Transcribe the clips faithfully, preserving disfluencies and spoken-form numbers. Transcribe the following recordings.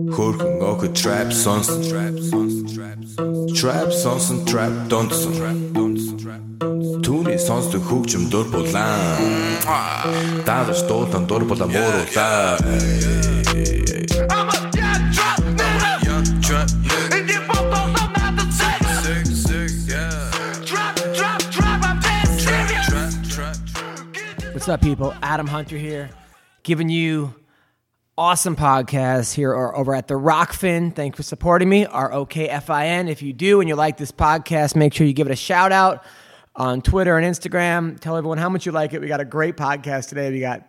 Хөрхөн охид trap сонсон trap сонсон trap сонсон trap донсон түүний сонсдог хөгжим дур булаан дагаж дуулан дур булаа мууруулаа What's up, people? Adam Hunter here, giving you awesome podcasts here or over at the Rockfin. Thanks for supporting me, R O K F I N. If you do and you like this podcast, make sure you give it a shout out on Twitter and Instagram. Tell everyone how much you like it. We got a great podcast today. We got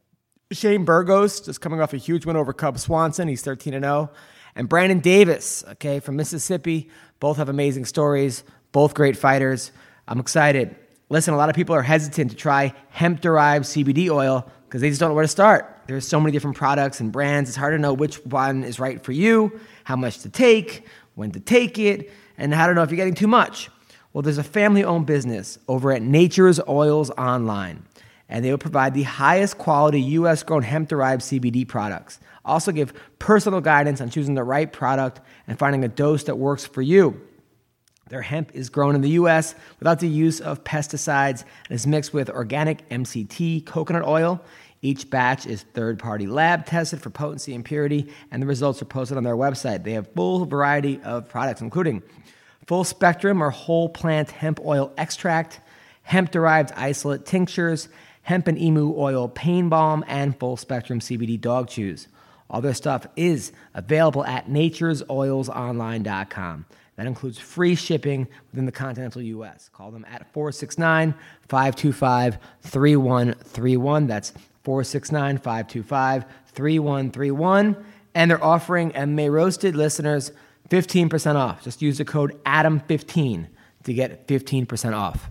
Shane Burgos, just coming off a huge win over Cub Swanson. He's thirteen and oh. And Brandon Davis, okay, from Mississippi. Both have amazing stories, both great fighters. I'm excited. Listen, a lot of people are hesitant to try hemp-derived C B D oil because they just don't know where to start. There's so many different products and brands. It's hard to know which one is right for you, how much to take, when to take it, and how to know if you're getting too much. Well, there's a family-owned business over at Nature's Oils Online, and they will provide the highest quality U S-grown hemp-derived C B D products. Also give personal guidance on choosing the right product and finding a dose that works for you. Their hemp is grown in the U S without the use of pesticides and is mixed with organic M C T coconut oil. Each batch is third-party lab tested for potency and purity, and the results are posted on their website. They have full variety of products, including full spectrum or whole plant hemp oil extract, hemp-derived isolate tinctures, hemp and emu oil pain balm, and full spectrum C B D dog chews. All their stuff is available at natures oils online dot com. That includes free shipping within the continental U S. Call them at four six nine, five two five, three one three one. That's four six nine, five two five, three one three one. And they're offering M M A Roasted listeners fifteen percent off. Just use the code A D A M fifteen to get fifteen percent off.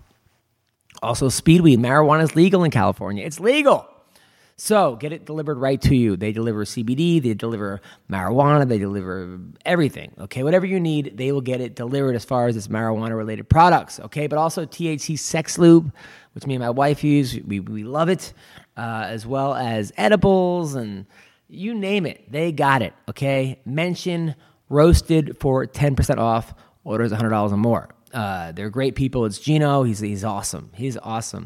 Also, Speedweed. Marijuana is legal in California. It's legal. So get it delivered right to you. They deliver C B D, they deliver marijuana, they deliver everything, okay? Whatever you need, they will get it delivered as far as it's marijuana-related products, okay? But also T H C Sex Lube, which me and my wife use. We, we love it, uh, as well as edibles and you name it. They got it, okay? Mention Roasted for ten percent off. Orders one hundred dollars or more. Uh, they're great people. It's Gino. He's, he's awesome. He's awesome.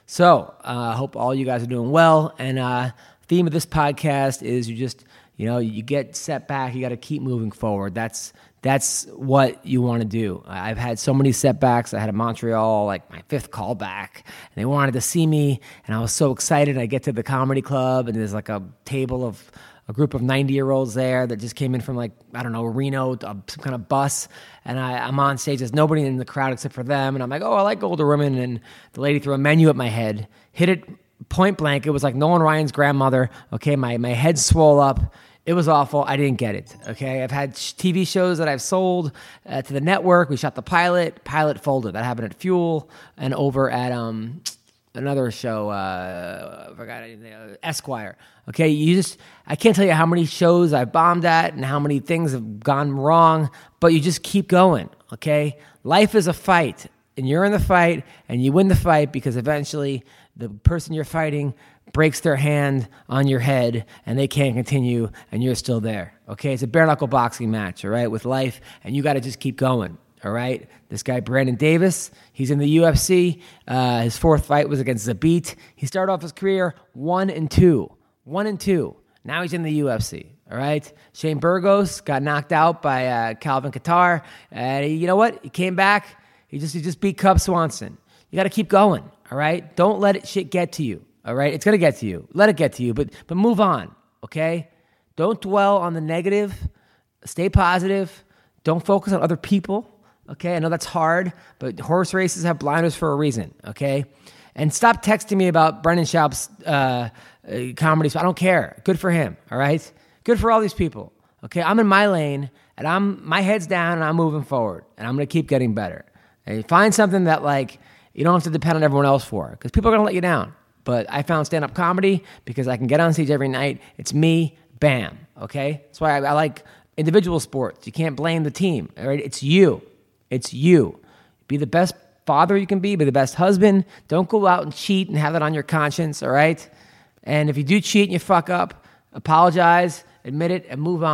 So I uh, hope all you guys are doing well. And uh, theme of this podcast is you just, you know, you get set back. You got to keep moving forward. That's that's what you want to do. I've had so many setbacks. I had a Montreal, like my fifth callback, and they wanted to see me. And I was so excited. I get to the comedy club, and there's like a table of a group of ninety-year-olds there that just came in from, like, I don't know, Reno, some kind of bus. And I, I'm on stage. There's nobody in the crowd except for them. And I'm like, oh, I like older women. And the lady threw a menu at my head, hit it point blank. It was like Nolan Ryan's grandmother. Okay, my, my head swole up. It was awful. I didn't get it. Okay, I've had T V shows that I've sold uh, to the network. We shot the pilot. Pilot folded. That happened at Fuel and over at... um. Another show, uh, I forgot, uh, Esquire. Okay, you just, I can't tell you how many shows I've bombed at and how many things have gone wrong, but you just keep going, okay? Life is a fight, and you're in the fight, and you win the fight because eventually the person you're fighting breaks their hand on your head, and they can't continue, and you're still there, okay? It's a bare-knuckle boxing match, all right, with life, and you got to just keep going. All right, this guy Brandon Davis, he's in the U F C. Uh, his fourth fight was against Zabit. He started off his career one and two, one and two. Now he's in the U F C. All right, Shane Burgos got knocked out by uh, Calvin Kattar, and he, you know what? He came back. He just he just beat Cub Swanson. You got to keep going. All right, don't let it shit get to you. All right, it's gonna get to you. Let it get to you, but but move on. Okay, don't dwell on the negative. Stay positive. Don't focus on other people. Okay, I know that's hard, but horse races have blinders for a reason, okay? And stop texting me about Brendan Schaub's uh, uh, comedy. I don't care. Good for him, all right? Good for all these people, okay? I'm in my lane, and I'm my head's down, and I'm moving forward, and I'm going to keep getting better. And find something that, like, you don't have to depend on everyone else for, because people are going to let you down. But I found stand-up comedy because I can get on stage every night. It's me, bam, okay? That's why I, I like individual sports. You can't blame the team, all right? It's you. It's you. Be the best father you can be. Be the best husband. Don't go out and cheat and have that on your conscience, all right? And if you do cheat and you fuck up, apologize, admit it, and move on,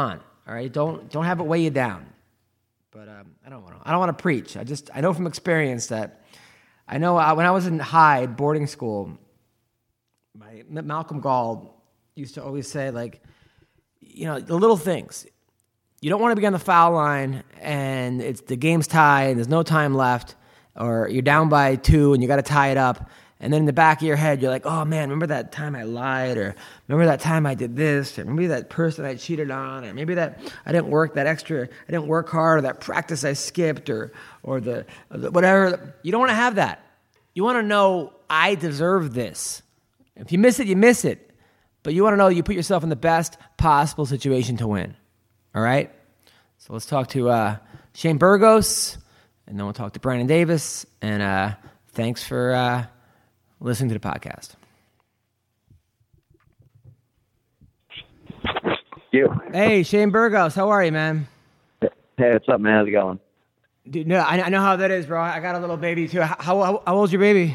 All right, don't don't have it weigh you down. But um, I don't want to. I don't want to preach. I just I know from experience that I know I, when I was in Hyde boarding school, my Malcolm Gall used to always say, like, you know, the little things. You don't want to be on the foul line and it's the game's tied and there's no time left, or you're down by two and you got to tie it up. And then in the back of your head, you're like, oh, man, remember that time I lied? Or remember that time I did this? Or maybe that person I cheated on? Or maybe that I didn't work that extra, I didn't work hard, or that practice I skipped, or or the, or the whatever. You don't want to have that. You want to know, I deserve this. If you miss it, you miss it. But you want to know you put yourself in the best possible situation to win. All right? So let's talk to uh, Shane Burgos, and then we'll talk to Brandon Davis. And uh, thanks for... Uh, listening to the podcast. You. Hey, Shane Burgos, how are you, man? Hey, what's up, man? How's it going? Dude, no, I, I know how that is, bro. I got a little baby too. How how, how old's your baby?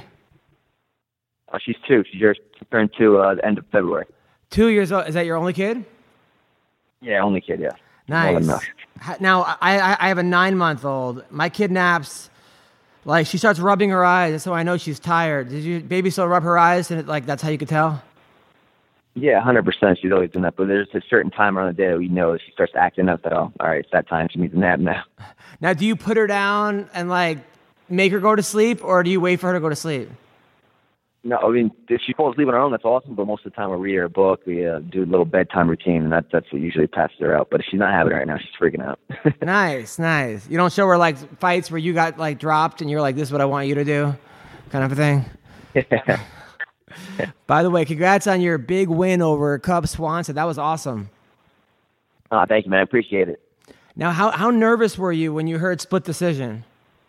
Oh, she's two. She just turned two uh, the end of February. Two years old. Is that your only kid? Yeah, only kid. Yeah. Nice. Now, I, I I have a nine month old. My kid naps. Like, she starts rubbing her eyes. That's how I know she's tired. Did your baby still rub her eyes? And, it, like, that's how you could tell? Yeah, one hundred percent. She's always doing that. But there's a certain time around the day that we know she starts acting up that, oh, all right, it's that time. She needs a nap now. Now, do you put her down and, like, make her go to sleep? Or do you wait for her to go to sleep? No, I mean, if she falls asleep on her own, that's awesome. But most of the time we read her a book. We uh, do a little bedtime routine, and that, that's what usually passes her out. But if she's not having it right now, she's freaking out. Nice, nice. You don't show her, like, fights where you got, like, dropped and you're like, this is what I want you to do kind of a thing? Yeah. By the way, congrats on your big win over Cub Swanson. That was awesome. Oh, thank you, man. I appreciate it. Now, how, how nervous were you when you heard split decision?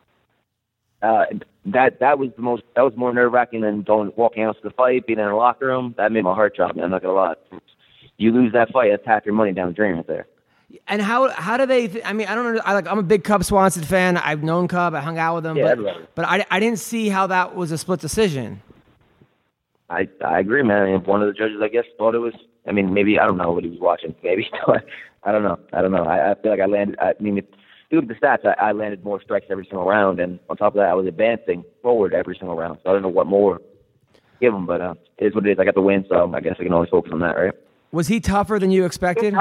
Uh, that that was the most that was more nerve wracking than going walking out to the fight, being in a locker room. That made my heart drop. Man, I'm not gonna lie. You lose that fight, that's half your money down the drain right there. And how how do they? Th- I mean, I don't know. I like I'm a big Cub Swanson fan. I've known Cub. I hung out with him. Yeah, but everybody. but I, I didn't see how that was a split decision. I I agree, man. I mean, one of the judges, I guess, thought it was. I mean, maybe I don't know what he was watching. Maybe I don't know. I don't know. I, I feel like I landed. I mean. It, Due to the stats, I, I landed more strikes every single round, and on top of that, I was advancing forward every single round. So I don't know what more to give him, but uh, it is what it is. I got the win, so I guess I can always focus on that, right? Was he tougher than you expected?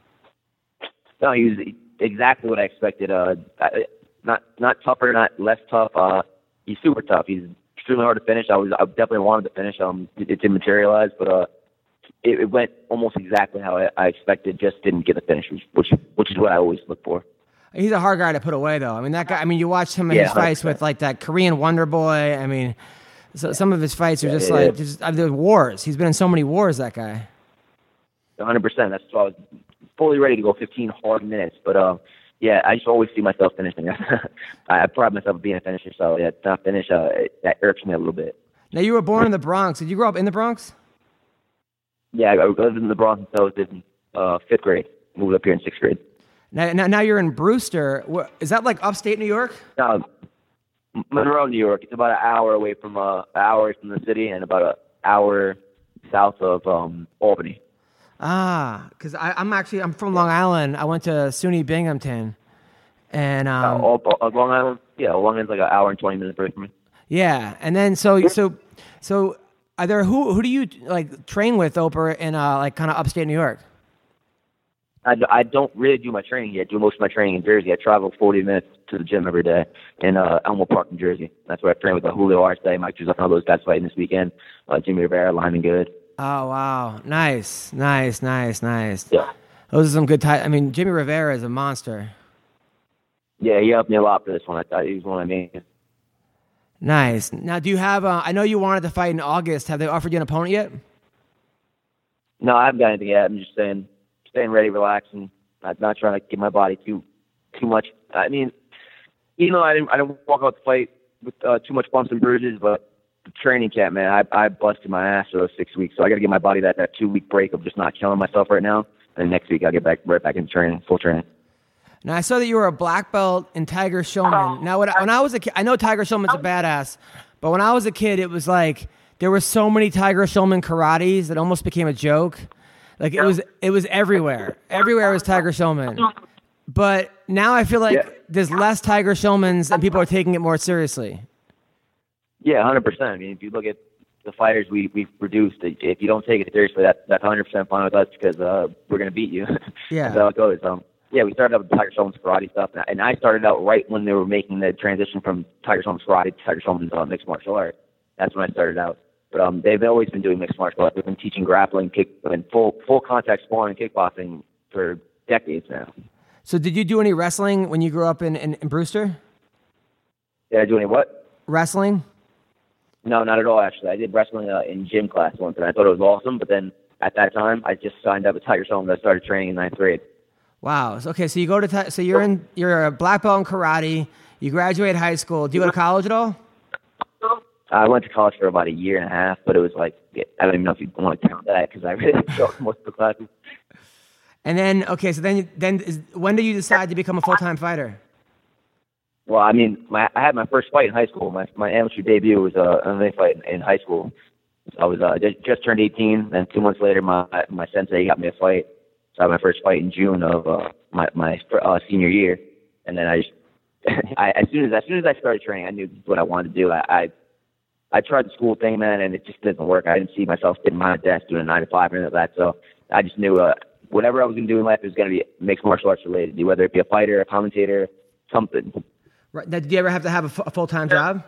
No, he was exactly what I expected. Uh, not not tougher, not less tough. Uh, he's super tough. He's extremely hard to finish. I was I definitely wanted to finish. Um, it, it didn't materialize, but uh, it, it went almost exactly how I, I expected. Just didn't get the finish, which which is what I always look for. He's a hard guy to put away, though. I mean, that guy. I mean, you watched him in Yeah, his fights one hundred percent. with like that Korean Wonder Boy. I mean, so, some of his fights are just Yeah, like yeah. just I mean, they're wars. He's been in so many wars. That guy. one hundred percent. That's why I was fully ready to go fifteen hard minutes. But, uh, yeah, I just always see myself finishing. I pride myself on being a finisher, so yeah, to not finish, uh, that irks me a little bit. Now, you were born in the Bronx. Did you grow up in the Bronx? Yeah, I lived in the Bronx until I was in uh, fifth grade. Moved up here in sixth grade. Now, now, now you're in Brewster. Wha- Is that like upstate New York? Now, Monroe, New York. It's about an hour away from, uh, an hour from the city and about an hour south of um, Albany. Ah, because I'm actually I'm from Long Island. I went to SUNY Binghamton, and um, uh, all, all, Long Island, yeah, Long Island's like an hour and twenty minutes away from me. yeah, and then so so so are there who who do you like train with over in uh, like kind of upstate New York? I, I don't really do my training here. I do most of my training in Jersey. I travel forty minutes to the gym every day in uh, Elmo Park, New Jersey. That's where I train with uh, Julio Arce, Mike Trizano, all those guys fighting this weekend. Uh, Jimmy Rivera, Lyman Good. Oh wow, nice, nice, nice, nice. Yeah. Those are some good type. I mean, Jimmy Rivera is a monster. Yeah, he helped me a lot for this one. I thought he was one of me. Nice. Now, do you have? Uh, I know you wanted to fight in August. Have they offered you an opponent yet? No, I haven't got anything yet. I'm just staying, staying ready, relaxing. I'm not trying to give my body too, too much. I mean, you know, I didn't, I didn't walk out the fight with uh, too much bumps and bruises, but the training camp, man, I, I busted my ass for those six weeks. So I got to give my body that, that two week break of just not killing myself right now. And next week I'll get back right back into training, full training. Now, I saw that you were a black belt in Tiger Showman. Now, when I, when I was a kid, I know Tiger Showman's a badass, but when I was a kid, it was like there were so many Tiger Showman karates that almost became a joke. Like it was, it was everywhere. Everywhere was Tiger Schulman. But now I feel like Yeah. there's less Tiger Schulmans and people are taking it more seriously. Yeah, one hundred percent. I mean, if you look at the fighters we, we've produced, if you don't take it seriously, that, that's one hundred percent fine with us because uh, we're going to beat you. Yeah. That's how it goes. Um, yeah, we started out with Tiger Schulman's karate stuff, and I started out right when they were making the transition from Tiger Schulman's karate to Tiger Schulman's uh, mixed martial arts. That's when I started out. But um, they've always been doing mixed martial arts. They've been teaching grappling, kick, and full full contact sparring, kickboxing for decades now. So did you do any wrestling when you grew up in, in, in Brewster? Did I do any what? Wrestling? No, not at all, actually. I did wrestling uh, in gym class once, and I thought it was awesome. But then at that time, I just signed up with Tiger Schulman. I started training in ninth grade. Wow. So, okay, so you go to Ti- so you're in you're a black belt in karate. You graduate high school. Do you go to college at all? I went to college for about a year and a half, but it was like, I don't even know if you want to count that because I really failed most of the classes. And then, okay, so then then is, when did you decide to become a full-time fighter? Well, I mean, my, I had my first fight in high school. My my amateur debut was uh, an M M A fight in, in high school. I was uh, just, just turned eighteen, and two months later, my my sensei got me a fight. So I had my first fight in June of uh, my my uh, senior year, and then I just I, as soon as as soon as I started training, I knew this is what I wanted to do. I, I I tried the school thing, man, and it just didn't work. I didn't see myself sitting behind a desk doing a nine to five or anything like that. So I just knew uh, whatever I was going to do in life was going to be mixed martial arts related, whether it be a fighter, a commentator, something. Right. Now, did you ever have to have a, f- a full-time job?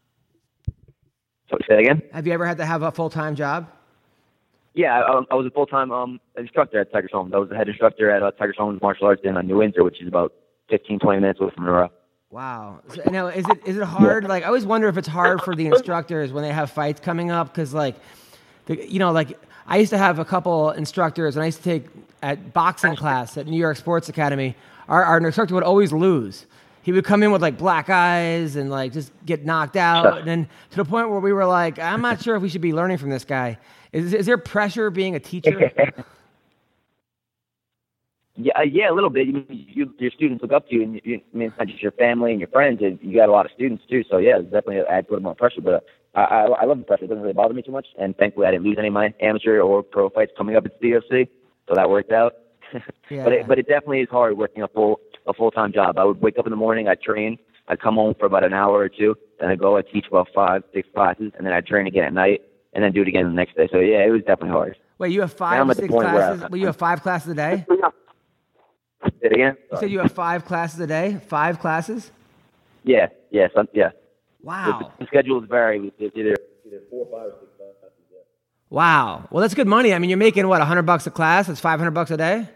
So say that again. Have you ever had to have a full-time job? Yeah, I, I was a full-time um, instructor at Tiger Schulman. I was the head instructor at uh, Tiger Schulman's Martial Arts in uh, New Windsor, which is about fifteen, twenty minutes away from Monroe. Wow. So, now, is it is it hard? Like, I always wonder if it's hard for the instructors when they have fights coming up, because, like, the, you know, like I used to have a couple instructors, and I used to take at boxing class at New York Sports Academy. Our, our instructor would always lose. He would come in with like black eyes and like just get knocked out, and then to the point where we were like, I'm not sure if we should be learning from this guy. Is is there pressure being a teacher? Yeah, yeah, a little bit. You, you, your students look up to you, and you, I mean, it's not just your family and your friends. You, you got a lot of students too, so yeah, it's definitely adds a little more pressure. But uh, I, I, I love the pressure; it doesn't really bother me too much. And thankfully, I didn't lose any of my amateur or pro fights coming up at the U F C, so that worked out. Yeah. but it, but it definitely is hard working a full a full time job. I would wake up in the morning, I'd train, I'd come home for about an hour or two, then I'd go, I'd teach about five, six classes, and then I'd train again at night, and then do it again the next day. So yeah, it was definitely hard. Wait, you have Now five I'm or at the six point where classes? I- Well, you have five classes a day? Say it again? You said you have five classes a day? Five classes? Yeah, yeah, some, yeah. Wow. The, the schedules vary. It's either either four, five, or six classes. Yeah. Wow. Well, that's good money. I mean, you're making, what, one hundred bucks a class? That's five hundred bucks a day?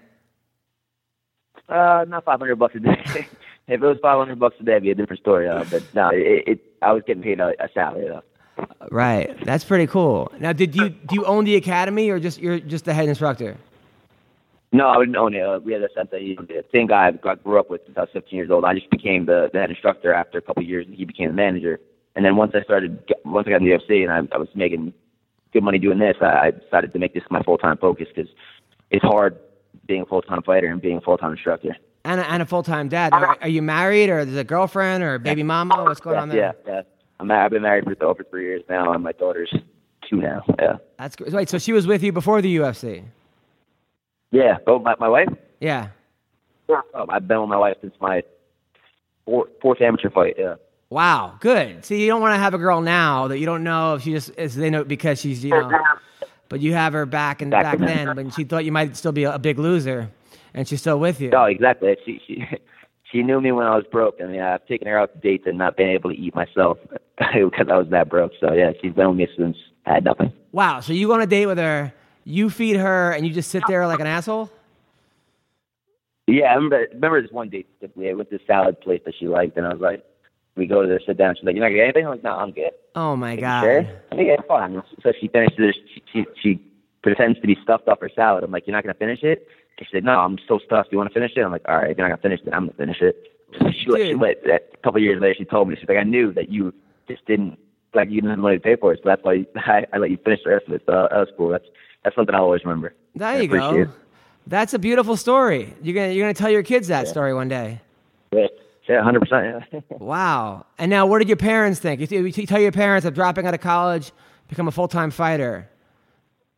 Uh, not five hundred bucks a day. If it was five hundred bucks a day, it'd be a different story. Uh, but no, it, it, I was getting paid a, a salary though. Right. That's pretty cool. Now, did you do you own the academy, or just you're just the head instructor? No, I wouldn't own it. Uh, we had a sensei, the same guy I grew up with since I was fifteen years old. I just became the, the head instructor after a couple of years, and he became the manager. And then once I started, once I got in the U F C, and I, I was making good money doing this, I, I decided to make this my full time focus because it's hard being a full time fighter and being a full time instructor. And a, and a full time dad. Now, are you married, or there's a girlfriend, or a baby mama? What's going yeah, on there? Yeah, yeah. I'm, I've been married for over three years now, and my daughter's two now. Yeah. That's great. Wait, so she was with you before the U F C? Yeah. Oh, my my wife. Yeah. Oh, I've been with my wife since my four, fourth amateur fight. Yeah. Wow, good. See, you don't want to have a girl now that you don't know if she just is they know because she's you know, but you have her back and Back back then. then when she thought you might still be a, a big loser, and she's still with you. Oh, exactly. She she she knew me when I was broke. I mean, I've taken her out to dates and not been able to eat myself because I was that broke. So yeah, she's been with me since I had nothing. Wow. So you go on a date with her, you feed her, and you just sit there like an asshole? Yeah, I remember remember this one date specifically. I went to this salad place that she liked, and I was like, we go to there, sit down. She's like, "You're not gonna get anything?" I'm like, "No, I'm good." Oh my "You god. Sure? I think it's fine. So she finishes it. She, she she pretends to be stuffed off her salad. I'm like, "You're not gonna finish it?" And she said, "No, I'm so stuffed. You want to finish it?" I'm like, "All right, if you're not gonna finish it, I'm gonna finish it." She let, she let, a couple of years later, she told me, she's like, "I knew that you just didn't like you didn't have money to pay for it, so that's why I, I let you finish the rest of it." So that was cool. That's that's something I'll always remember. There I you appreciate go. it. That's a beautiful story. You're gonna you're gonna tell your kids that Yeah. story one day. Yeah, yeah, one hundred percent. Yeah. Wow. And now, what did your parents think? You, you tell your parents I'm dropping out of college, become a full time fighter.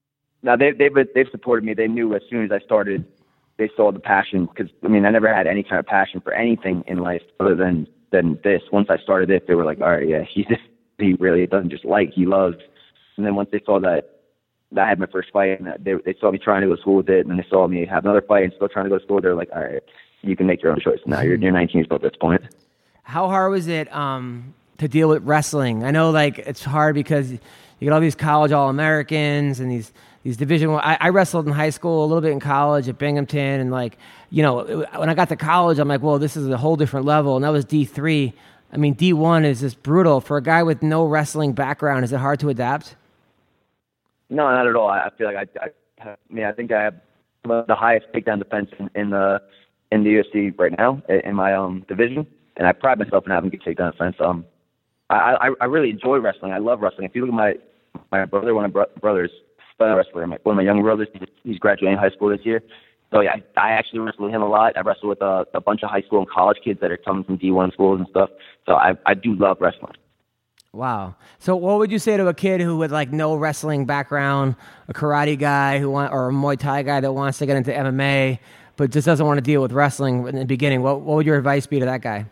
now they they've they've supported me. They knew as soon as I started, they saw the passion, because I mean I never had any kind of passion for anything in life other than than this. Once I started this, they were like, all right, yeah, he's just, he really doesn't just like, he loves. And then once they saw that, that I had my first fight, and they they saw me trying to go to school with it, and then they saw me have another fight and still trying to go to school, they're like, all right, you can make your own choice now. You're you're nineteen years old at this point. How hard was it um, to deal with wrestling? I know, like, it's hard because you get all these college All-Americans and these these Division One. I, I wrestled in high school, a little bit in college at Binghamton, and like, you know, when I got to college, I'm like, well, this is a whole different level, and that was D three. I mean, D one is just brutal. For a guy with no wrestling background, is it hard to adapt? No, not at all. I feel like I, I, I mean, I think I have the highest takedown defense in, in the in the U F C right now in my um division, and I pride myself in having good takedown defense. Um, I, I I really enjoy wrestling. I love wrestling. If you look at my my brother, one of my bro- brothers, fellow wrestler, my, one of my younger brothers, he's, he's graduating high school this year. So yeah, I, I actually wrestle with him a lot. I wrestle with a, a bunch of high school and college kids that are coming from D one schools and stuff. So I I do love wrestling. Wow. So what would you say to a kid who with like no wrestling background, a karate guy who want, or a Muay Thai guy that wants to get into M M A, but just doesn't want to deal with wrestling in the beginning? What what would your advice be to that guy?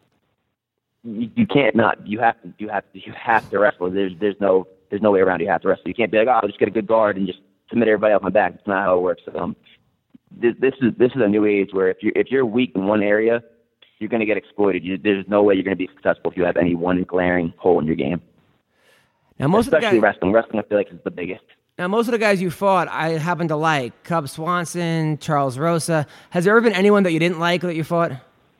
You, you can't not. You have to. You have to. You have to wrestle. There's there's no there's no way around it. You have to wrestle. You can't be like, oh, I'll just get a good guard and just submit everybody off my back. It's not how it works. Um, this, this is this is a new age where if you if you're weak in one area, you're going to get exploited. You, there's no way you're going to be successful if you have any one glaring hole in your game. Now, most Especially of the guys, wrestling. Wrestling, I feel like, is the biggest. Now, most of the guys you fought, I happen to like. Cub Swanson, Charles Rosa. Has there ever been anyone that you didn't like that you fought?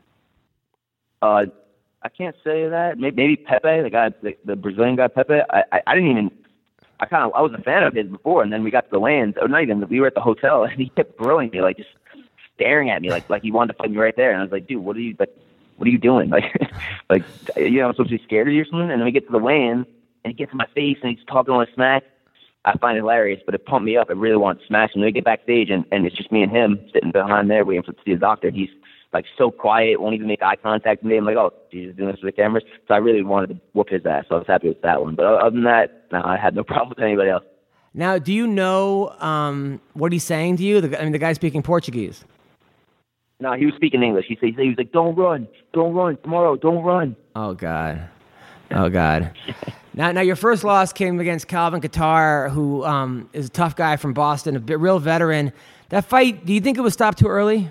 Uh, I can't say that. Maybe, maybe Pepe, the guy, the, the Brazilian guy, Pepe. I, I, I didn't even. I kind of, I was a fan of his before, and then we got to the lands. Or not even. We were at the hotel, and he kept grilling me, like just staring at me, like like he wanted to fight me right there. And I was like, dude, what are you like? What are you doing? Like, like you know, I'm supposed to be scared of you or something. And then we get to the weigh-in, and he gets in my face, and he's talking all this smack. I find it hilarious, but it pumped me up. I really want to smash him. Then we get backstage, and, and it's just me and him sitting behind there waiting for to see the doctor. He's like so quiet, won't even make eye contact with me. I'm like, oh, he's just doing this for the cameras. So I really wanted to whoop his ass. So I was happy with that one. But other than that, no, I had no problem with anybody else. Now, do you know um, what he's saying to you? The, I mean, the guy's speaking Portuguese. No, he was speaking English. He said, he was like, don't run, don't run, tomorrow, don't run. Oh, God. Oh, God. now, now, your first loss came against Calvin Kattar, who um, is a tough guy from Boston, a bit, real veteran. That fight, do you think it was stopped too early?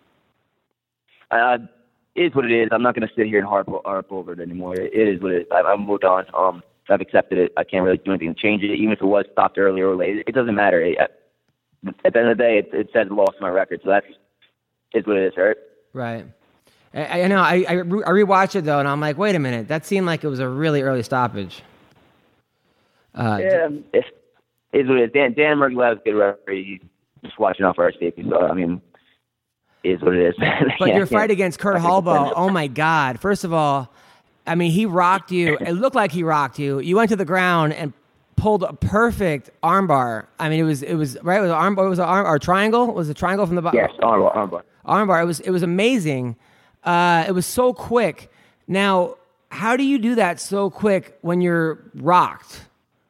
Uh, it is what it is. I'm not going to sit here and harp, harp over it anymore. It, it is what it is. I, I've moved on. Um, I've accepted it. I can't really do anything to change it, even if it was stopped early or late. It, it doesn't matter. It, at, at the end of the day, it, it said lost my record, so that's is what it is, right? Right. I, I know. I, I, re- I rewatched it, though, and I'm like, wait a minute. That seemed like it was a really early stoppage. Uh, yeah, it's, it's what it is. Dan, Dan Murgilev's a good referee. He's just watching out for our safety, so, I mean, it is what it is. But yeah, your fight against Kurt Hallbaugh, oh, my God. First of all, I mean, he rocked you. It looked like he rocked you. You went to the ground and pulled a perfect armbar. I mean, it was it was right. It was an armbar. It was an arm or triangle. It was a triangle from the bottom. Yes, armbar. Armbar. Armbar. It was it was amazing. Uh, it was so quick. Now, how do you do that so quick when you're rocked?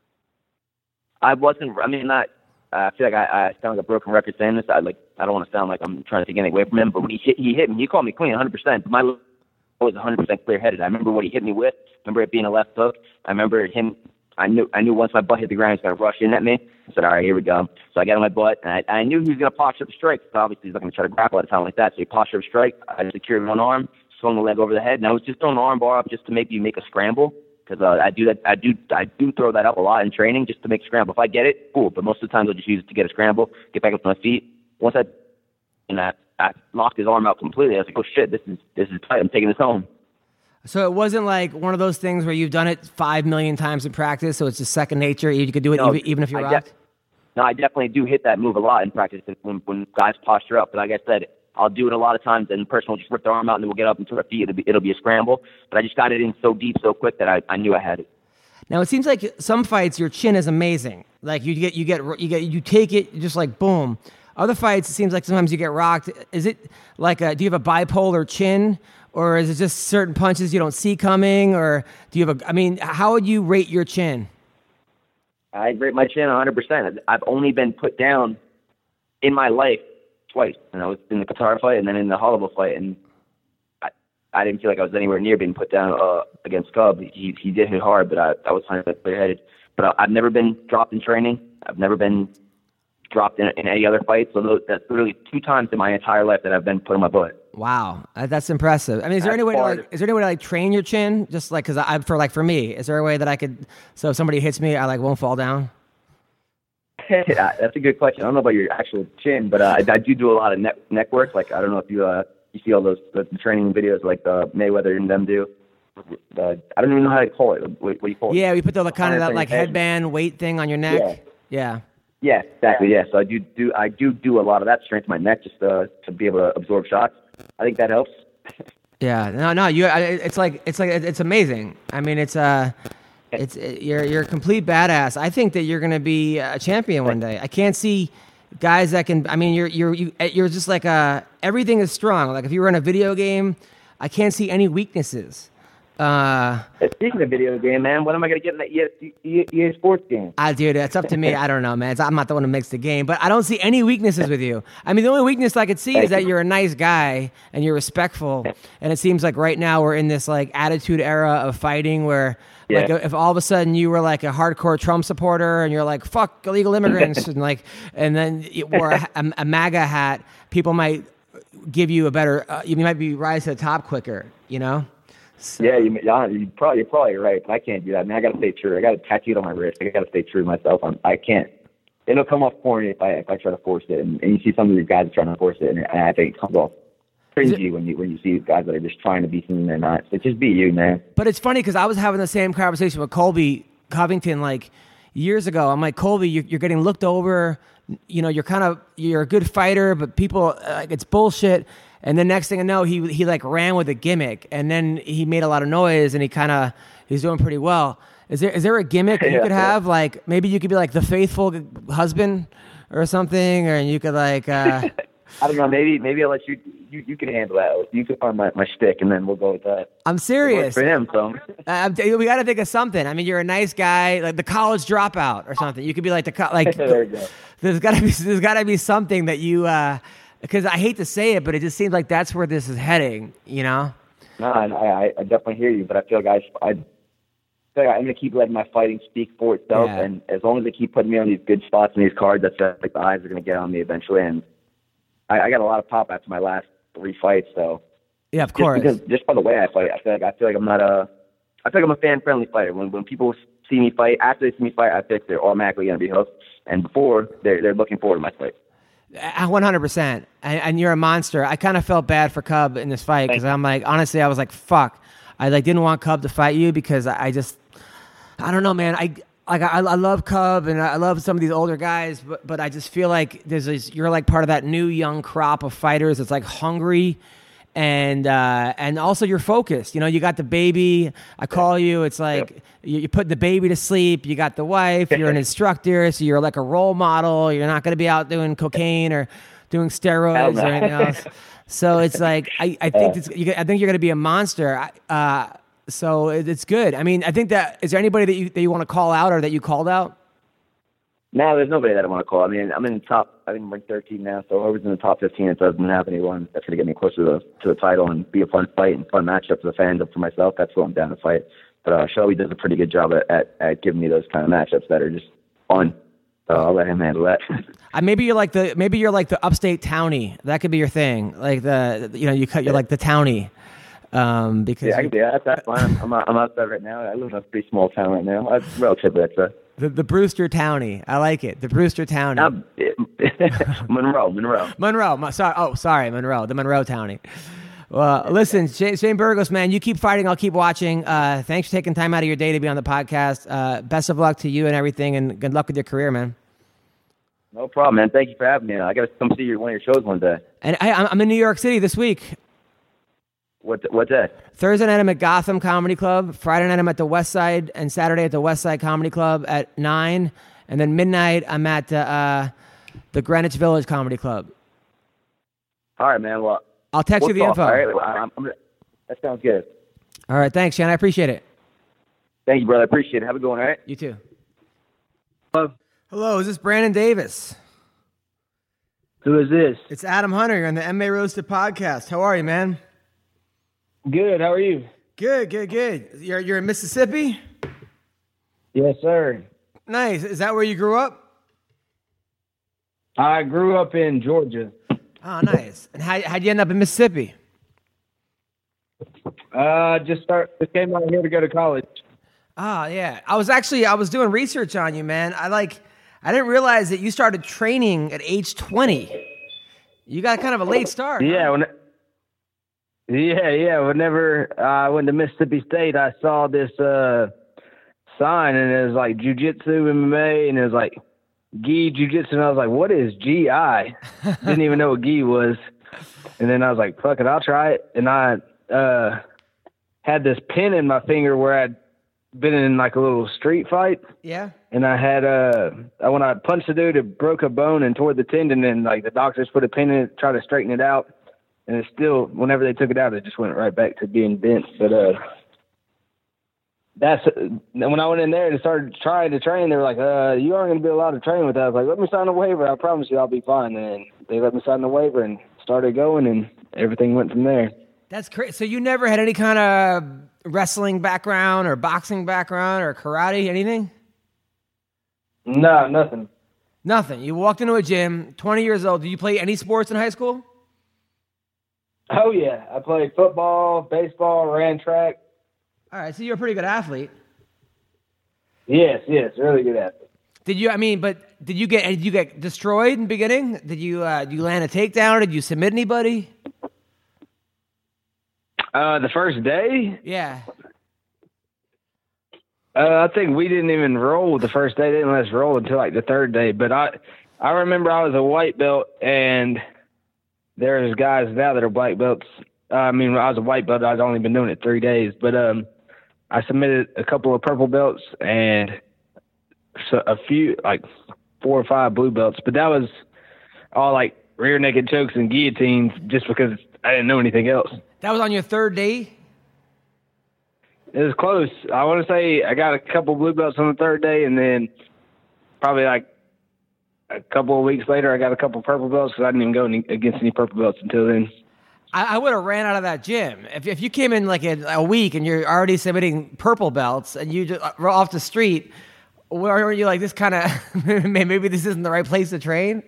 I wasn't. I mean, not. I feel like I, I sound like a broken record saying this. I like. I don't want to sound like I'm trying to take anything away from him. But when he hit, he hit me. He called me clean, one hundred percent. But my I was one hundred percent clear-headed. I remember what he hit me with. I remember it being a left hook. I remember him. I knew I knew once my butt hit the ground, he was going to rush in at me. I said, all right, here we go. So I got on my butt, and I, I knew he was going to posture the strike. So obviously, he's not going to try to grapple at a time like that. So he postured a strike. I secured one arm, swung the leg over the head, and I was just throwing the arm bar up just to make you make a scramble. Because uh, I do that, I do, I do throw that up a lot in training just to make a scramble. If I get it, cool. But most of the times, I'll just use it to get a scramble, get back up to my feet. Once I, and I, I locked his arm out completely. I was like, oh shit, this is this is tight. I'm taking this home. So it wasn't like one of those things where you've done it five million times in practice, so it's just second nature. You could do it no, even, even if you're rocked? De- no, I definitely do hit that move a lot in practice when, when guys posture up. But like I said, I'll do it a lot of times, and the person will just rip their arm out, and then we'll get up into our feet. It'll be, it'll be a scramble. But I just got it in so deep, so quick that I, I knew I had it. Now, it seems like some fights, your chin is amazing. Like, you get, you get, you get, you take it, just like, boom. Other fights, it seems like sometimes you get rocked. Is it like, a, do you have a bipolar chin? Or is it just certain punches you don't see coming? Or do you have a, I mean, how would you rate your chin? I rate my chin one hundred percent. I've only been put down in my life twice, and I was in the Qatar fight and then in the Holloway fight, and I, I didn't feel like I was anywhere near being put down uh, against Cub. He he did hit hard, but I, I was kind of clear-headed. But I, I've never been dropped in training. I've never been dropped in, in any other fight. So those, that's literally two times in my entire life that I've been put on my butt. Wow, uh, that's impressive. I mean, is there That's any way to hard. like, is there any way to like train your chin? Just like, cause I, for like for me, is there a way that I could, so if somebody hits me, I like won't fall down? Yeah, that's a good question. I don't know about your actual chin, but uh, I, I do do a lot of neck neck work. Like I don't know if you uh, you see all those the, the training videos like the Mayweather and them do. The, I don't even know how to call it. What, what do you call it? Yeah, we put the like, kind of that like Head. headband weight thing on your neck. Yeah. Yeah. Yeah, exactly. Yeah, so I do do I do do a lot of that to strengthen my neck just uh, to be able to absorb shots. I think that helps. Yeah, no, no, you. I- It's like it's like it's amazing. I mean, it's uh, it's you're you're a complete badass. I think that you're gonna be a champion one day. I can't see guys that can. I mean, you're you're you, you're just like uh, everything is strong. Like if you were in a video game, I can't see any weaknesses. Uh, Speaking of video game, man, when am I gonna get in that E A, E A, E A Sports game? I dude, it's up to me. I don't know, man. It's, I'm not the one who makes the game, but I don't see any weaknesses with you. I mean, the only weakness I could see is that you're a nice guy and you're respectful. And it seems like right now we're in this like attitude era of fighting where like Yeah. if all of a sudden you were like a hardcore Trump supporter and you're like fuck illegal immigrants and like and then you wore a, a, a MAGA hat, people might give you a better. Uh, you might be rise to the top quicker. You know. So, Yeah, you, yeah, you probably you're probably right, but I can't do that. I mean, I gotta stay true. I got a tattooed on my wrist. I gotta stay true to myself. I'm, I can't. It'll come off corny if I if I try to force it. And, and you see some of these guys trying to force it, and, and I think it comes off cringy when you when you see guys that are just trying to be something they're not. So just be you, man. But it's funny because I was having the same conversation with Colby Covington like years ago. I'm like, Colby, you're, you're getting looked over. You know, you're kind of you're a good fighter, but people uh, like it's bullshit. And the next thing I know, he he like ran with a gimmick, and then he made a lot of noise, and he kind of he's doing pretty well. Is there is there a gimmick that you Yeah, could yeah. have? Like maybe you could be like the faithful husband or something, or you could like. Uh, I don't know. Maybe maybe I'll let you you, you can handle that. You can find my, my shtick, and then we'll go with that. I'm It works serious. for him, so. Uh, we got to think of something. I mean, you're a nice guy, like the college dropout or something. You could be like the co- like. There you go. There's got to be there's got to be something that you. Uh, Because I hate to say it, but it just seems like that's where this is heading, you know? No, I, I, I definitely hear you, but I feel like I, I feel like I'm gonna keep letting my fighting speak for itself, Yeah. and as long as they keep putting me on these good spots and these cards, that's uh, like the eyes are gonna get on me eventually. And I, I got a lot of pop after my last three fights, so Yeah, of just course. because just by the way I fight, I feel like I feel like I'm not a, I feel like I'm a fan friendly fighter. When when people see me fight, after they see me fight, I feel like they're automatically gonna be hooked, and before they're they're looking forward to my fight. Uh, one hundred percent. And, and you're a monster. I kind of felt bad for Cub in this fight because I'm like, honestly, I was like, fuck. I like didn't want Cub to fight you because I, I just, I don't know, man. I like I, I love Cub and I love some of these older guys, but but I just feel like there's this, you're like part of that new young crop of fighters that's like hungry. And uh, and also you're focused. You know, you got the baby. I call you. It's like Yep. you, you put the baby to sleep. You got the wife. You're an instructor, so you're like a role model. You're not going to be out doing cocaine or doing steroids Hell no. or anything else. So it's like I, I think it's, you, I think you're going to be a monster. Uh, so it, it's good. I mean, I think that is there anybody that you that you want to call out or that you called out? No, there's nobody that I want to call. I mean, I'm in the top. I think I'm ranked thirteen now, so whoever's in the top fifteen, it doesn't have anyone that's going to get me closer to the to the title and be a fun fight and fun matchup for the fans and for myself. That's what I'm down to fight. But uh, Shelby does a pretty good job at, at, at giving me those kind of matchups that are just fun. So I'll let him handle that. Uh, maybe you're like the maybe you're like the upstate townie. That could be your thing. Like the you know you cut you're like the townie. Um, because yeah, I you- can do that. That's fine. I'm I'm outside right now. I live in a pretty small town right now. I'm relatively that's a the the Brewster Townie. I like it. The Brewster Townie. I'm, Monroe, Monroe. Monroe. Mo- sorry. Oh, sorry, Monroe. The Monroe Townie. Well, listen, Shane, Shane Burgos, man, you keep fighting. I'll keep watching. Uh, thanks for taking time out of your day to be on the podcast. Uh, best of luck to you and everything, and good luck with your career, man. No problem, man. Thank you for having me. I got to come see your one of your shows one day. And I, I'm I'm in New York City this week. What what day? Thursday night I'm at Gotham Comedy Club. Friday night I'm at the West Side, and Saturday at the West Side Comedy Club at nine. And then midnight I'm at uh, uh, the Greenwich Village Comedy Club. All right, man. Well, I'll text we'll you the talk, info. All right, I'm, I'm, that sounds good. All right, thanks, Shane. I appreciate it. Thank you, brother. I appreciate it. Have a good one. All right. You too. Hello, is this Brandon Davis? Who is this? It's Adam Hunter. You're on the M M A Roasted podcast. How are you, man? Good. How are you? Good, good, good. You're you're in Mississippi? Yes, sir. Nice. Is that where you grew up? I grew up in Georgia. Oh, nice. And how how'd you end up in Mississippi? Uh, just start. Just came out here to go to college. Oh, yeah. I was actually I was doing research on you, man. I like I didn't realize that you started training at age twenty. You got kind of a late start. Yeah. Huh? When, yeah, yeah. Whenever uh, I went to Mississippi State, I saw this uh, sign, and it was like Jiu-Jitsu, M M A, and it was like Gi Jiu-Jitsu, and I was like, what is G I? Didn't even know what Gi was. And then I was like, fuck it, I'll try it. And I uh, had this pin in my finger where I'd been in like a little street fight. Yeah. And I had, uh, when I punched the dude, it broke a bone and tore the tendon, and like the doctors put a pin in it, tried to straighten it out. And it still, whenever they took it out, it just went right back to being bent. But uh, that's, when I went in there and started trying to train, they were like, uh, you aren't going to be allowed to train with that. I was like, let me sign a waiver. I promise you I'll be fine. And they let me sign the waiver and started going, and everything went from there. That's crazy. So you never had any kind of wrestling background or boxing background or karate, anything? No, nothing. Nothing. You walked into a gym, twenty years old. Did you play any sports in high school? Oh, yeah. I played football, baseball, ran track. All right, so you're a pretty good athlete. Yes, yes, really good athlete. Did you, I mean, but did you get did you get destroyed in the beginning? Did you, uh, did you land a takedown, or did you submit anybody? Uh, the first day? Yeah. Uh, I think we didn't even roll the first day. They didn't let us roll until like the third day. But I, I remember I was a white belt, and there's guys now that are black belts. Uh, I mean, I was a white belt. I'd only been doing it three days. But um, I submitted a couple of purple belts and so a few, like four or five blue belts. But that was all like rear naked chokes and guillotines, just because I didn't know anything else. That was on your third day? It was close. I want to say I got a couple blue belts on the third day, and then probably like a couple of weeks later, I got a couple purple belts, because I didn't even go any, against any purple belts until then. I, I would have ran out of that gym. If if you came in like a, a week and you're already submitting purple belts and you just were off the street, were you like, this kind of, maybe this isn't the right place to train?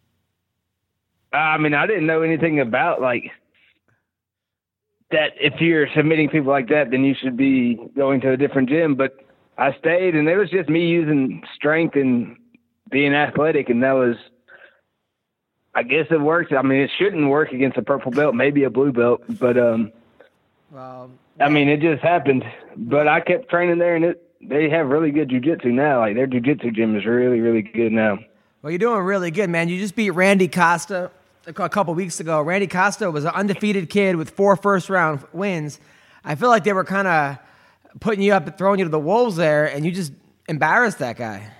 I mean, I didn't know anything about like that. If you're submitting people like that, then you should be going to a different gym. But I stayed, and it was just me using strength and being athletic, and that was, I guess it worked. I mean, it shouldn't work against a purple belt, maybe a blue belt, but um, well, I mean, it just happened. But I kept training there, and it, they have really good jiu-jitsu now. Like, their jiu-jitsu gym is really, really good now. Well, you're doing really good, man. You just beat Randy Costa a couple weeks ago. Randy Costa was an undefeated kid with four first-round wins. I feel like they were kind of putting you up and throwing you to the wolves there, and you just embarrassed that guy.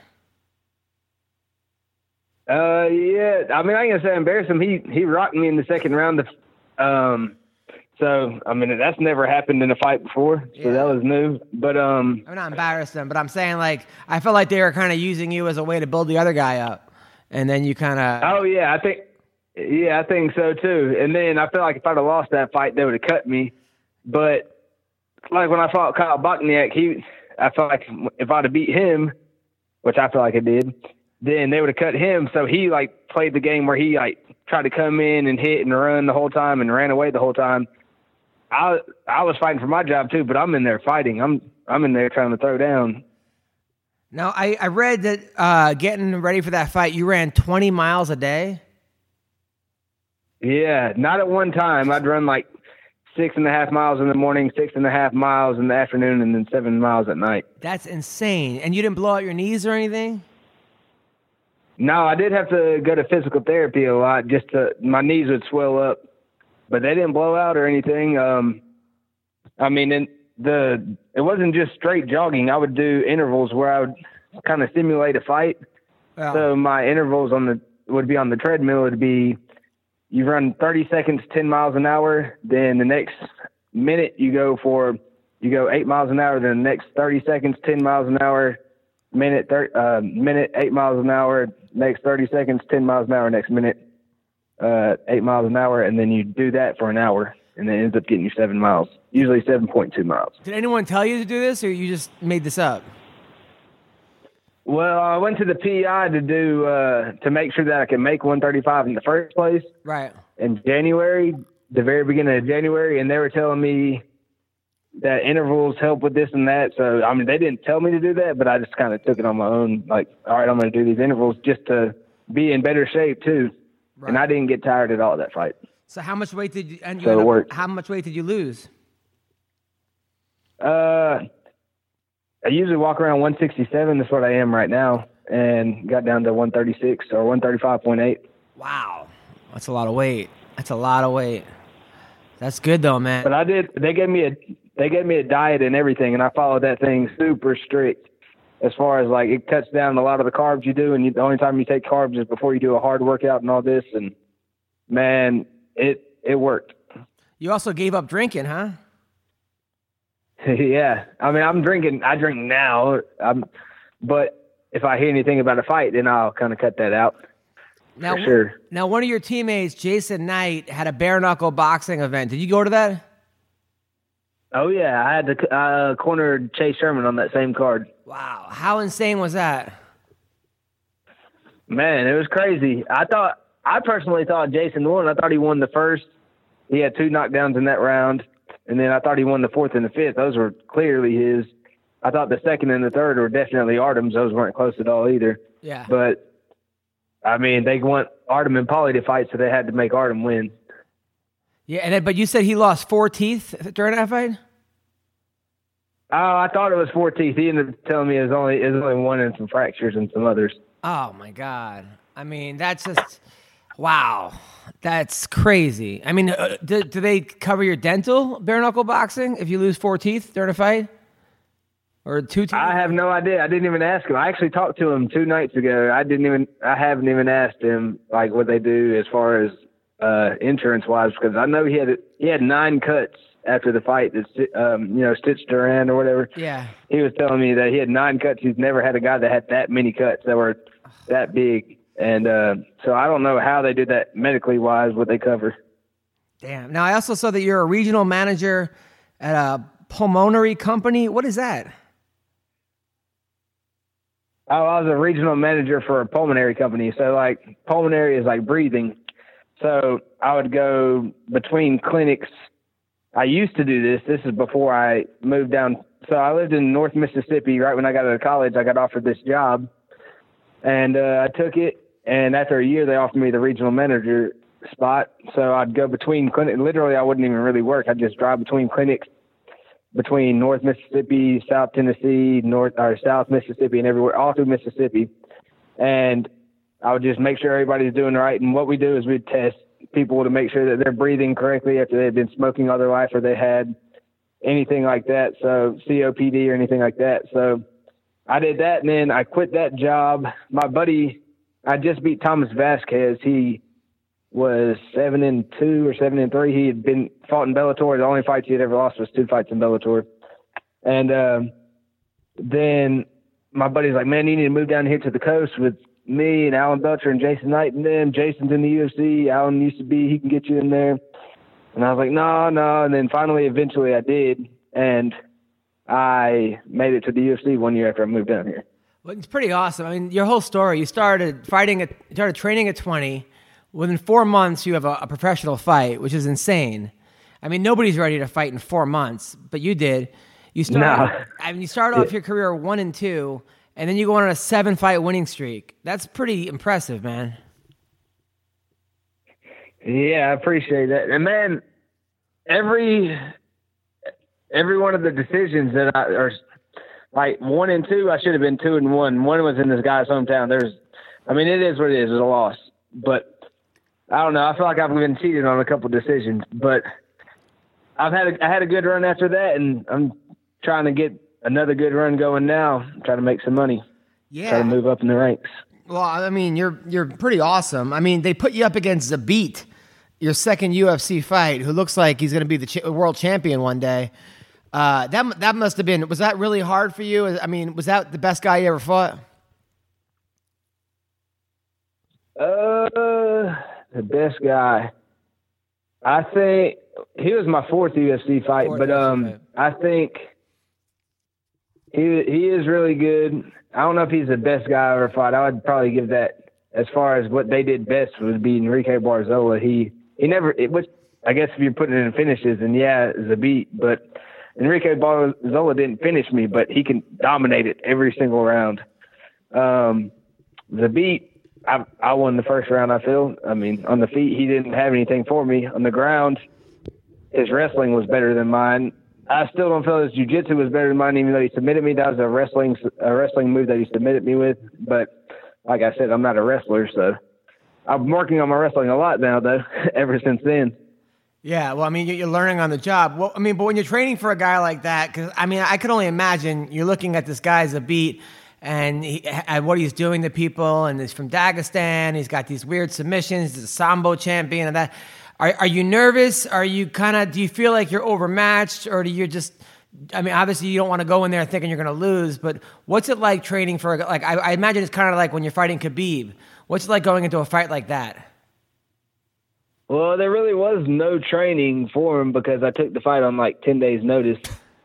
Uh, yeah. I mean, I ain't gonna say embarrass him. He he rocked me in the second round. Of, um, so I mean, that's never happened in a fight before. So Yeah. that was new. But um, I'm not embarrassed them, but I'm saying, like, I felt like they were kind of using you as a way to build the other guy up, and then you kind of. oh yeah, I think yeah, I think so too. And then I feel like if I'd have lost that fight, they would have cut me. But like when I fought Kyle Bochniak, he I felt like if I'd have beat him, which I feel like I did, then they would have cut him. So he like played the game where he like tried to come in and hit and run the whole time and ran away the whole time. I I was fighting for my job too, but I'm in there fighting. I'm I'm in there trying to throw down. Now, I, I read that uh, getting ready for that fight, you ran twenty miles a day. Yeah, not at one time. I'd run like six and a half miles in the morning, six and a half miles in the afternoon, and then seven miles at night. That's insane. And you didn't blow out your knees or anything? No, I did have to go to physical therapy a lot. Just to, my knees would swell up, but they didn't blow out or anything. Um, I mean, in the it wasn't just straight jogging. I would do intervals where I would kind of simulate a fight. Well, So my intervals on the would be on the treadmill. It'd be you run thirty seconds, ten miles an hour. Then the next minute you go for you go eight miles an hour. Then the next thirty seconds, ten miles an hour. minute, thir- uh, minute, eight miles an hour, next thirty seconds, ten miles an hour, next minute, uh, eight miles an hour, and then you do that for an hour, and then it ends up getting you seven miles, usually seven point two miles. Did anyone tell you to do this, or you just made this up? Well, I went to the P I to do uh, to make sure that I could make one thirty-five in the first place. Right. In January, the very beginning of January, and they were telling me that intervals help with this and that. So, I mean, they didn't tell me to do that, but I just kind of took it on my own. Like, all right, I'm going to do these intervals just to be in better shape too. Right. And I didn't get tired at all that fight. So, how much weight did you? And you so ended it up, worked. How much weight did you lose? Uh. I usually walk around one sixty-seven. That's what I am right now, and got down to one thirty-six or one thirty-five point eight. Wow, that's a lot of weight. That's a lot of weight. That's good though, man. But I did. They gave me a they gave me a diet and everything, and I followed that thing super strict. As far as like it cuts down a lot of the carbs you do, and you, the only time you take carbs is before you do a hard workout and all this. And man, it it worked. You also gave up drinking, huh? Yeah, I mean, I'm drinking. I drink now, I'm, but if I hear anything about a fight, then I'll kind of cut that out. Now, for sure. Now, one of your teammates, Jason Knight, had a bare knuckle boxing event. Did you go to that? Oh yeah, I had to uh, corner Chase Sherman on that same card. Wow, how insane was that? Man, it was crazy. I thought, I personally thought Jason won. I thought he won the first. He had two knockdowns in that round. And then I thought he won the fourth and the fifth. Those were clearly his. I thought the second and the third were definitely Artem's. Those weren't close at all either. Yeah. But, I mean, they want Artem and Paulie to fight, so they had to make Artem win. Yeah, and then, but you said he lost four teeth during that fight? Oh, I thought it was four teeth. He ended up telling me it was only, it was only one and some fractures and some others. Oh, my God. I mean, that's just, wow. That's crazy. I mean, uh, do, do they cover your dental bare knuckle boxing if you lose four teeth during a fight? Or two teeth? I have no idea. I didn't even ask him. I actually talked to him two nights ago. I didn't even, I haven't even asked him like what they do as far as uh, insurance wise, because I know he had, he had nine cuts after the fight that, um, you know, stitched Duran or whatever. Yeah. He was telling me that he had nine cuts. He's never had a guy that had that many cuts that were that big. And uh, so I don't know how they do that medically wise, what they cover. Damn. Now, I also saw that you're a regional manager at a pulmonary company. What is that? Oh, I was a regional manager for a pulmonary company. So, like, pulmonary is like breathing. So I would go between clinics. I used to do this. This is before I moved down. So I lived in North Mississippi. Right when I got out of college, I got offered this job. And uh, I took it. And after a year, they offered me the regional manager spot. So I'd go between clinics. Literally, I wouldn't even really work. I'd just drive between clinics, between North Mississippi, South Tennessee, North or South Mississippi, and everywhere, all through Mississippi. And I would just make sure everybody's doing right. And what we do is we test people to make sure that they're breathing correctly after they've been smoking all their life or they had anything like that. So C O P D or anything like that. So I did that, and then I quit that job. My buddy, I just beat Thomas Vasquez. He was seven and two or seven and three. He had been fought in Bellator. The only fights he had ever lost was two fights in Bellator. And um, then my buddy's like, man, you need to move down here to the coast with me and Alan Belcher and Jason Knight and them. Jason's in the U F C. Alan used to be. He can get you in there. And I was like, no, no. And then finally, eventually I did. And I made it to the U F C one year after I moved down here. Well, it's pretty awesome. I mean, your whole story, you started fighting at, you started training at twenty. Within four months, you have a, a professional fight, which is insane. I mean, nobody's ready to fight in four months, but you did. You started, no. I mean, you started off your career one and two, and then you go on a seven-fight winning streak. That's pretty impressive, man. Yeah, I appreciate that. And, man, every every one of the decisions that I – or like one and two, I should have been two and one. One was in this guy's hometown. There's – I mean, it is what it is. It's a loss. But – I don't know. I feel like I've been cheated on a couple decisions, but I've had a, I had a good run after that, and I'm trying to get another good run going now. Trying to make some money. Yeah, try to move up in the ranks. Well, I mean, you're you're pretty awesome. I mean, they put you up against Zabit, your second U F C fight, who looks like he's going to be the ch- world champion one day. Uh, that that must have been. Was that really hard for you? I mean, was that the best guy you ever fought? Uh, the best guy. I think he was my fourth U F C fight, fourth but um, fight. I think he he is really good. I don't know if he's the best guy I ever fought. I would probably give that as far as what they did best would be Enrique Barzola. He he never. It was, I guess if you're putting it in finishes, and yeah, it's a beat, but Enrique Barzola didn't finish me, but he can dominate it every single round. Um, the beat. I, I won the first round, I feel. I mean, on the feet, he didn't have anything for me. On the ground, his wrestling was better than mine. I still don't feel his jiu-jitsu was better than mine, even though he submitted me. That was a wrestling a wrestling move that he submitted me with. But like I said, I'm not a wrestler, so I'm working on my wrestling a lot now, though, ever since then. Yeah, well, I mean, you're learning on the job. Well, I mean, but when you're training for a guy like that, because, I mean, I could only imagine you're looking at this guy as a beat, and, he, and what he's doing to people, and he's from Dagestan. He's got these weird submissions. He's a Sambo champion and that. Are, are you nervous? Are you kind of, do you feel like you're overmatched, or do you just, I mean, obviously you don't want to go in there thinking you're going to lose, but what's it like training for, a, like, I, I imagine it's kind of like when you're fighting Khabib. What's it like going into a fight like that? Well, there really was no training for him because I took the fight on like ten days notice.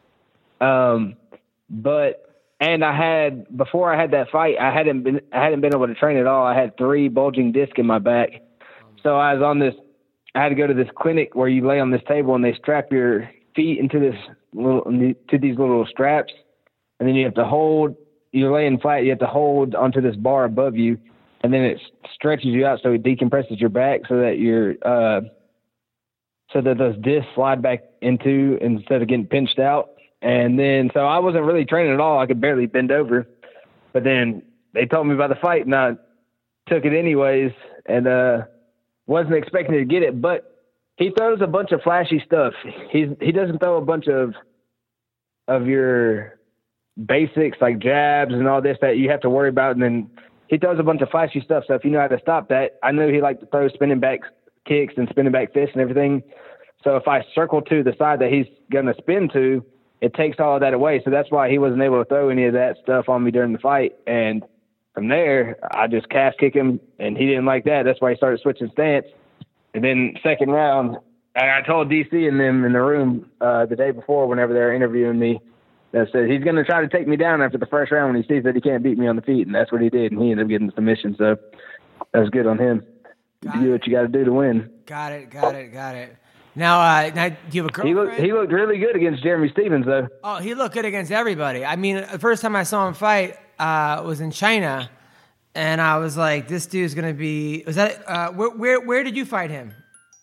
Um, but, And I had, before I had that fight, I hadn't been, I hadn't been able to train at all. I had three bulging discs in my back. So I was on this, I had to go to this clinic where you lay on this table and they strap your feet into this little, to these little straps. And then you have to hold, you're laying flat, you have to hold onto this bar above you. And then it stretches you out so it decompresses your back so that you're, uh, so that those discs slide back into instead of getting pinched out. And then, so I wasn't really training at all. I could barely bend over. But then they told me about the fight, and I took it anyways, and uh, wasn't expecting to get it. But he throws a bunch of flashy stuff. He's he doesn't throw a bunch of of your basics like jabs and all this that you have to worry about. And then he throws a bunch of flashy stuff. So if you know how to stop that, I knew he liked to throw spinning back kicks and spinning back fists and everything. So if I circle to the side that he's going to spin to, it takes all of that away. So that's why he wasn't able to throw any of that stuff on me during the fight. And from there, I just calf kick him, and he didn't like that. That's why he started switching stance. And then second round, and I told D C and them in the room uh, the day before whenever they were interviewing me, that said he's going to try to take me down after the first round when he sees that he can't beat me on the feet. And that's what he did, and he ended up getting the submission. So that was good on him. Got you do what you got to do to win. Got it, got it, got it. Now, uh, now, do you have a girlfriend? He looked, he looked really good against Jeremy Stephens, though. Oh, he looked good against everybody. I mean, the first time I saw him fight uh, was in China, and I was like, "This dude's gonna be." Was that uh, where, where? Where did you fight him?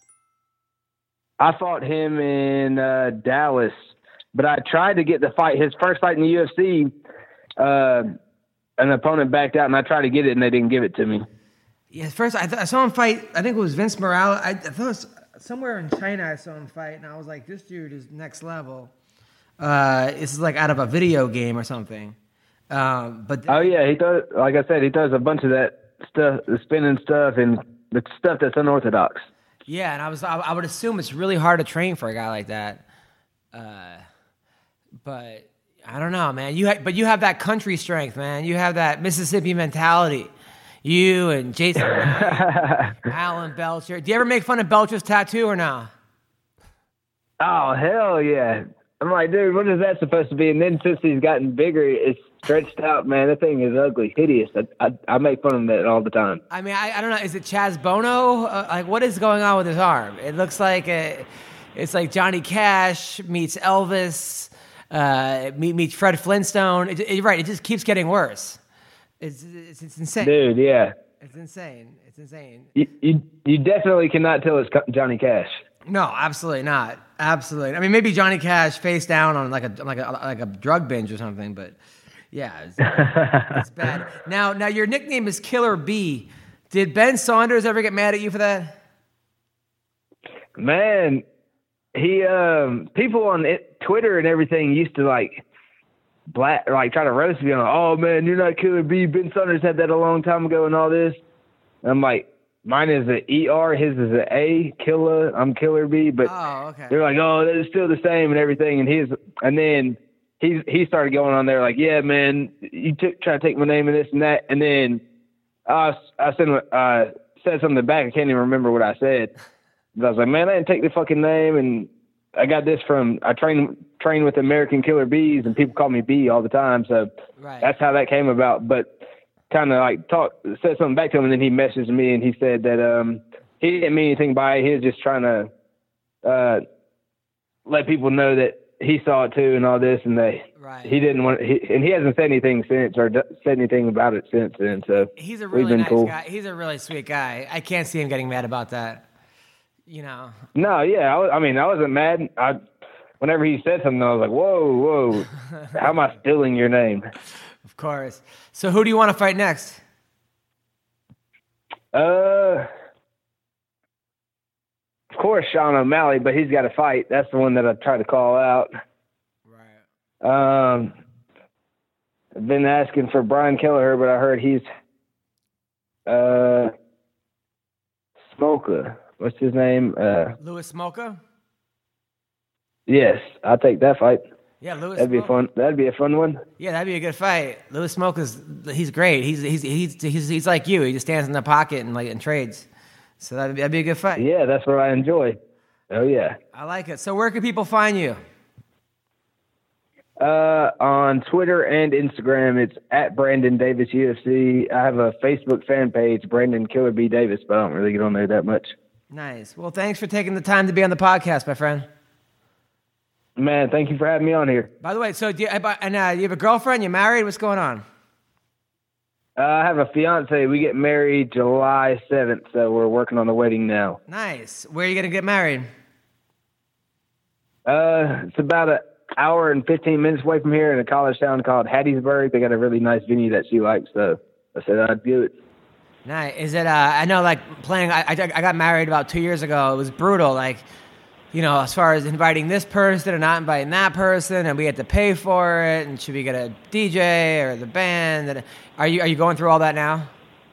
I fought him in uh, Dallas, but I tried to get the fight. His first fight in the U F C, uh, an opponent backed out, and I tried to get it, and they didn't give it to me. Yeah, first I, th- I saw him fight. I think it was Vince Morales. I, I thought it was somewhere in China. I saw him fight, and I was like, "This dude is next level." Uh, this is like out of a video game or something. Um, but oh yeah, he does. Like I said, he does a bunch of that stuff, the spinning stuff, and the stuff that's unorthodox. Yeah, and I was I, I would assume it's really hard to train for a guy like that. Uh, but I don't know, man. You ha- but you have that country strength, man. You have that Mississippi mentality. You and Jason, Alan Belcher. Do you ever make fun of Belcher's tattoo or no? Oh hell yeah! I'm like, dude, what is that supposed to be? And then since he's gotten bigger, it's stretched out, man. That thing is ugly, hideous. I, I, I make fun of that all the time. I mean, I, I don't know. Is it Chaz Bono? Uh, like, what is going on with his arm? It looks like a, it's like Johnny Cash meets Elvis, uh, meet, meets Fred Flintstone. It, it, right, it just keeps getting worse. It's, it's it's insane, dude. Yeah, it's insane. It's insane. You you, you definitely cannot tell it's Johnny Cash. No, absolutely not. Absolutely. I mean, maybe Johnny Cash face down on like a like a like a drug binge or something, but yeah, it's, it's bad. Now, now your nickname is Killer B. Did Ben Saunders ever get mad at you for that? Man, he um people on it, Twitter and everything used to like black like try to roast me on. Oh man, you're not Killer B. Ben Saunders had that a long time ago and all this. And I'm like, mine is a E R, his is a A, Killer. I'm Killer B, but Oh, okay. they're like, oh, it's still the same and everything. And his, and then he he started going on there like, yeah, man, you took try to take my name and this and that. And then I I said uh, said something back. I can't even remember what I said. But I was like, man, I didn't take the fucking name, and I got this from I train train with American Killer Bees, and people call me B all the time. So Right. that's how that came about. But kind of like talk said something back to him, and then he messaged me and he said that um he didn't mean anything by it. He was just trying to uh let people know that he saw it too and all this, and they Right. he didn't want he, and he hasn't said anything since or d- said anything about it since then. So He's a we've really been nice cool. guy. He's a really sweet guy. I can't see him getting mad about that. You know. No, yeah, I, was, I mean, I wasn't mad. I, whenever he said something, I was like, whoa, whoa, how am I stealing your name? Of course. So who do you want to fight next? Uh, of course, Sean O'Malley, but he's got to fight. That's the one that I try to call out. Right. Um, I've been asking for Brian Kelleher, but I heard he's uh, Smoker. What's his name? Uh, Louis Smolka? yes, I'll take that fight. Yeah, Louis That'd be a Smolka. fun. That'd be a fun one. Yeah, that'd be a good fight. Louis Smolka's he's great. He's he's he's he's he's like you. He just stands in the pocket and like and trades. So that'd be, that'd be a good fight. Yeah, that's what I enjoy. Oh yeah. I like it. So where can people find you? Uh, on Twitter and Instagram, it's at Brandon Davis U F C. I have a Facebook fan page, Brandon Killer B Davis, but I don't really get on there that much. Nice. Well, thanks for taking the time to be on the podcast, my friend. Man, thank you for having me on here. By the way, so do you, and uh, you have a girlfriend? You married? What's going on? Uh, I have a fiance. We get married July seventh, so we're working on the wedding now. Nice. Where are you going to get married? Uh, it's about an hour and fifteen minutes away from here in a college town called Hattiesburg. They got a really nice venue that she likes, so I said I'd do it. Nice. Is it? Uh, I know, like playing. I, I I got married about two years ago. It was brutal. Like, you know, as far as inviting this person and not inviting that person, and we had to pay for it. And should we get a D J or the band? And are you are you going through all that now?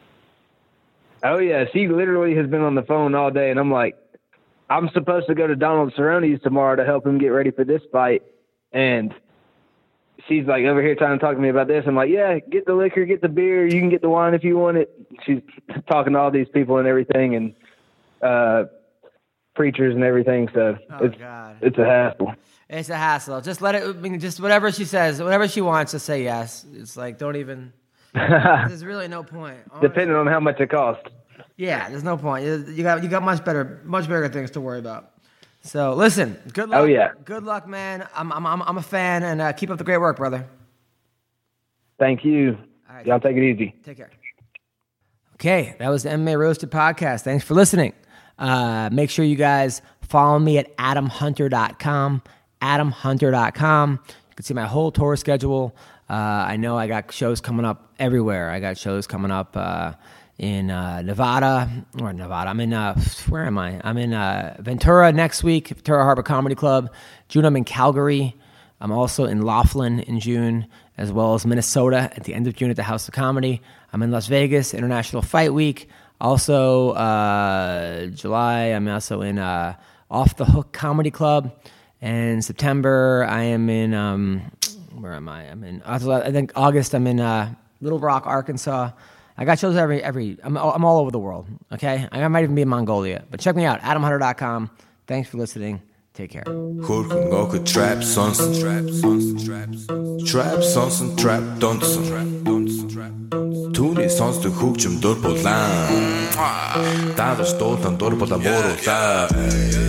Oh yeah, she literally has been on the phone all day, and I'm like, I'm supposed to go to Donald Cerrone's tomorrow to help him get ready for this fight, and she's like over here trying to talk to me about this. I'm like, yeah, get the liquor, get the beer, you can get the wine if you want it. She's talking to all these people and everything, and uh, preachers and everything. So Oh, it's God. it's a hassle. It's a hassle. Just let it. I mean, just whatever she says, whatever she wants, to say yes. It's like don't even. There's really no point. Honestly. Depending on how much it costs. Yeah, there's no point. You you got you got much better, much bigger things to worry about. So listen, good luck. Oh, yeah. Good luck, man. I'm I'm I'm, I'm a fan, and uh, keep up the great work, brother. Thank you. All right. Y'all take it easy. Take care. Okay, that was the M M A Roasted podcast. Thanks for listening. Uh, make sure you guys follow me at adam hunter dot com. adam hunter dot com. You can see my whole tour schedule. Uh, I know I got shows coming up everywhere. I got shows coming up uh, in uh, Nevada, or Nevada. I'm in, uh, where am I? I'm in uh, Ventura next week, Ventura Harbor Comedy Club. June, I'm in Calgary. I'm also in Laughlin in June, as well as Minnesota at the end of June at the House of Comedy. I'm in Las Vegas, International Fight Week. Also, uh, July, I'm also in uh, Off the Hook Comedy Club. And September, I am in, um, where am I? I'm in, I think August, I'm in uh, Little Rock, Arkansas. I got shows every, every I'm, I'm all over the world, okay? I might even be in Mongolia. But check me out, adam hunter dot com. Thanks for listening. Take care. Hurken goku trap sonsen trap sonsen trap trap sonsen trap donsen Түүний сонсдог хөгжим дур булаан Даадаш дуулан дур булаа мууруулаа